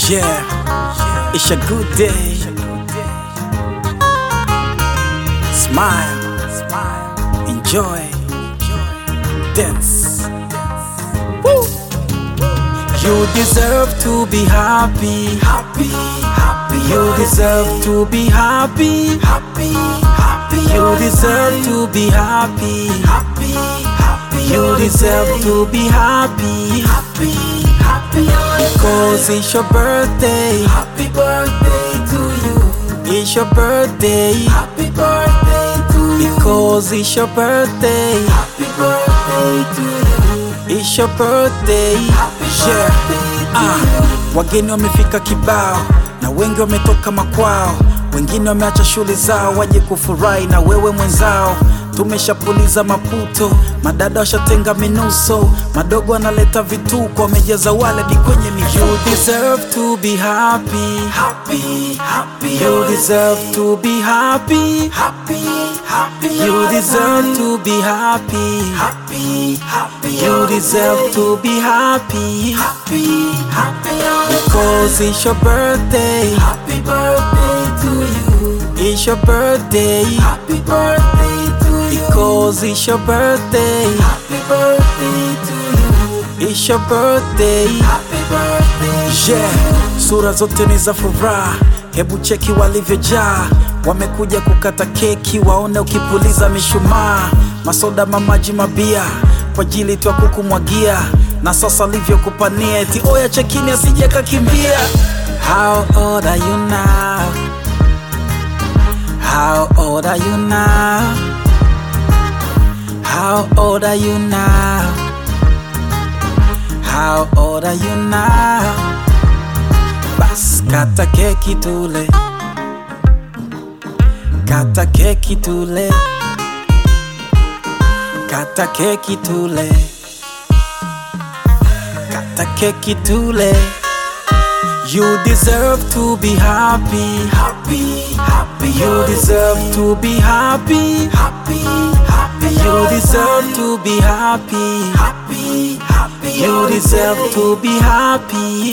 Yeah, it's a good day. Smile, enjoy, dance. Woo! You deserve to be happy. You deserve to be happy. You deserve to be happy. You deserve to be happy. Because it's your birthday. Happy birthday to you. It's your birthday. Happy birthday to you. Because it's your birthday. Happy birthday to you. It's your birthday. Happy birthday to you. Wageni wamefika kibao na wengi wametoka makwao, wengine wameacha shule zao waje kufurahi na wewe mwenzao. Tumeshapuliza maputo, madada washatenga minuso, madogo analeta vituko, wamejaza waledi kwenye mifuko. You deserve to be happy. You deserve to be happy. You deserve to be happy. You deserve to be happy. Because it's your birthday. Happy birthday to you. It's your birthday. Happy birthday to you. Because it's your birthday. Happy birthday to you. It's your birthday. Happy birthday. Yeah, sura zote ni za furaha, hebu cheki walivyojaa. Wamekuja kukata keki, waone ukipuliza mishumaa. Masoda, mamaji, mabia kwa ajili tu ya kukumwagia, na sasa alivyokupania eti oya chekini asije kakimbia. How old are you now? How old are you now? How old are you now? How old are you now? Bas kata keki tule, kata keki tule, kata keki tule, kata keki tule. You deserve to be happy. You deserve to be happy. You deserve to be happy. You deserve to be happy.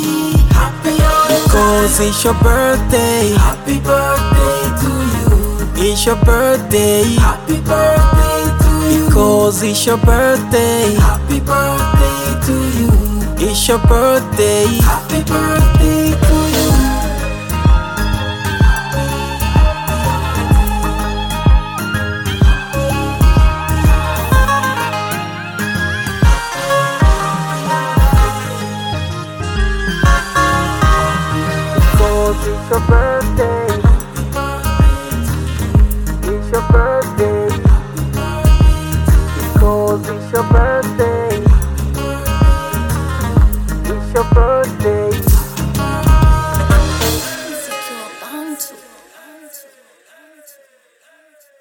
Because it's your birthday. Happy birthday to you. It's your birthday. Happy birthday to you. Because it's your birthday. Happy birthday to you. It's your birthday. Happy birthday to you. Because it's your birthday. It's your birthday. Because it's your birthday. It's your birthday.